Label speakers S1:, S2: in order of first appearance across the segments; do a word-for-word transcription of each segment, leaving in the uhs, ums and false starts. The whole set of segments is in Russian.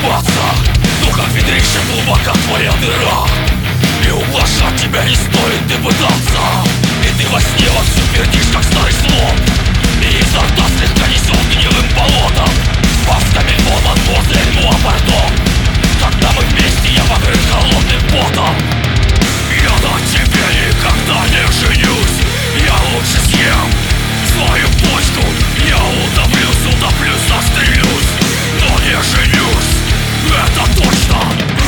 S1: сомневаться, но как ведрище глубока твоя дыра, и ублажать тебя не стоит ты пытаться. И ты во сне вовсю пердишь, как старый слон, и изо рта слегка несет гнилым болотом. Масками ломан возле льва пардон. Когда мы вместе, я покрыт холодным потом. Я на тебе никогда не женюсь. Я лучше съем свою почку. Я удавлюсь, удавлюсь, застрелюсь, но не женюсь, это точно.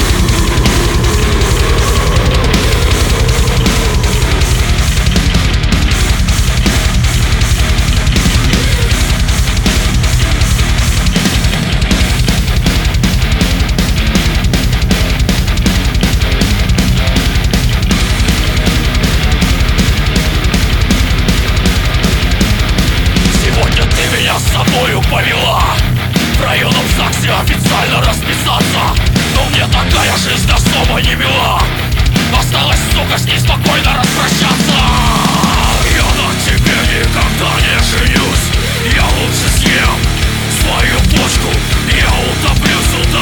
S1: С собою повела в районном ЗАГСе официально расписаться, но мне такая жизнь особо не мила. Осталось, сука, с ней спокойно распрощаться. Я на тебе никогда не женюсь. Я лучше съем свою почку. Я утоплюсь, удавлюсь,